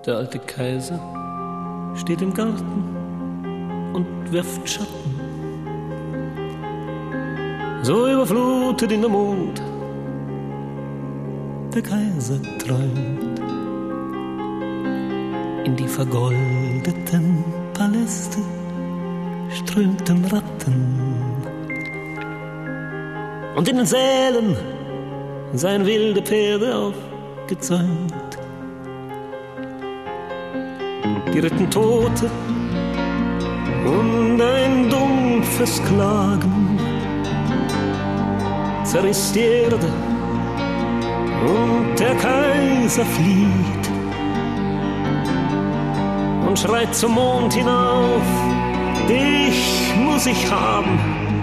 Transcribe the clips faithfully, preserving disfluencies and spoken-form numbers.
Der alte Kaiser steht im Garten und wirft Schatten. So überflutet ihn der Mond. Der Kaiser träumt. In die vergoldeten Paläste strömten Ratten. Und in den Sälen seien wilde Pferde aufgezäumt. Die ritten Tote und ein dumpfes Klagen zerriss die Erde und der Kaiser flieht und schreit zum Mond hinauf: Dich muss ich haben,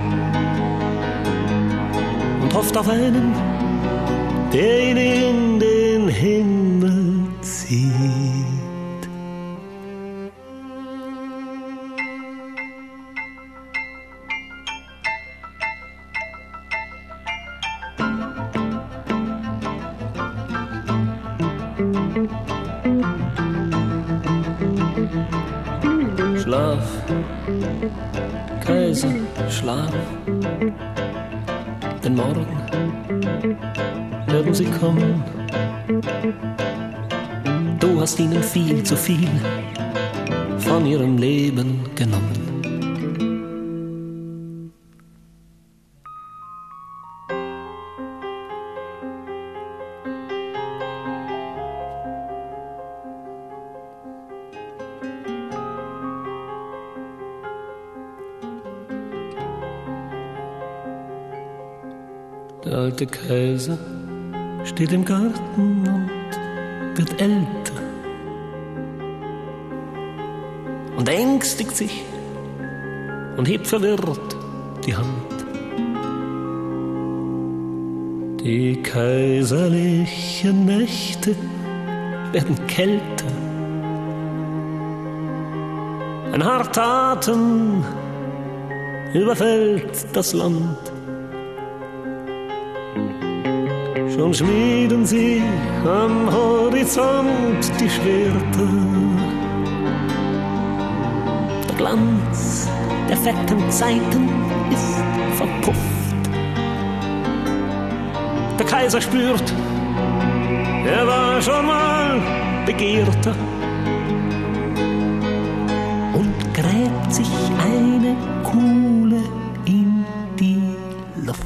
und hofft auf einen, der ihn in den Himmel zieht. Schlaf, Kaiser, schlaf, denn morgen werden sie kommen. Du hast ihnen viel zu viel von ihrem Leben genommen. Der alte Kaiser steht im Garten und wird älter und ängstigt sich und hebt verwirrt die Hand. Die kaiserlichen Nächte werden kälter. Ein harter Atem überfällt das Land. Schon schmieden sie am Horizont die Schwerter. Der Glanz der fetten Zeiten ist verpufft. Der Kaiser spürt, er war schon mal begehrter und gräbt sich eine Kuhle in die Luft.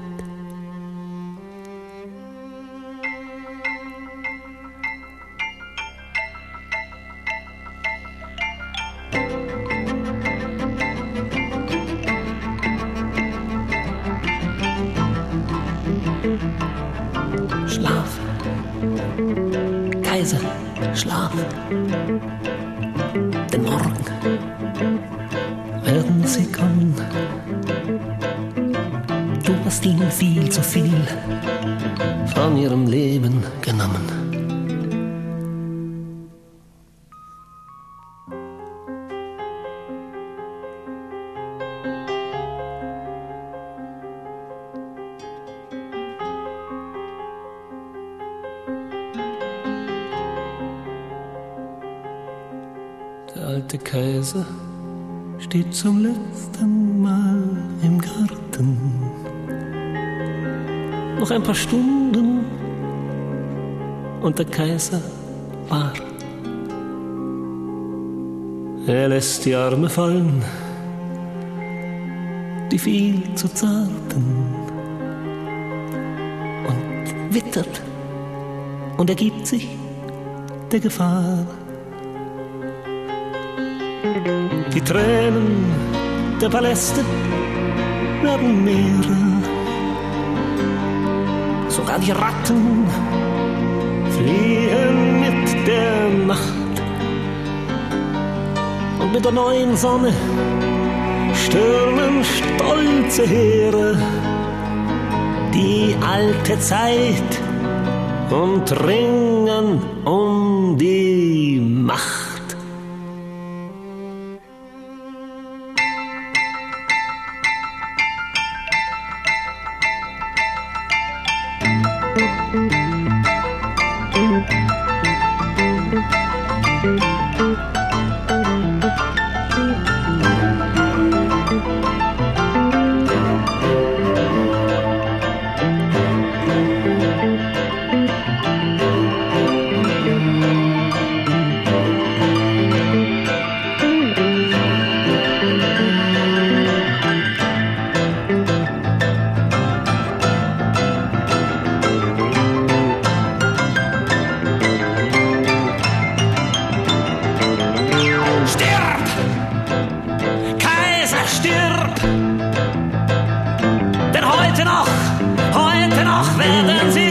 Schlaf, Kaiser, schlaf, denn morgen werden sie kommen. Du hast ihnen viel zu viel von ihrem Leben genommen. Der alte Kaiser steht zum letzten Mal im Garten. Noch ein paar Stunden und der Kaiser war. Er lässt die Arme fallen, die viel zu zarten, und wittert und ergibt sich der Gefahr. Die Tränen der Paläste werden mehrer. Sogar die Ratten fliehen mit der Nacht. Und mit der neuen Sonne stürmen stolze Heere die alte Zeit und ringen um die Macht. werden sie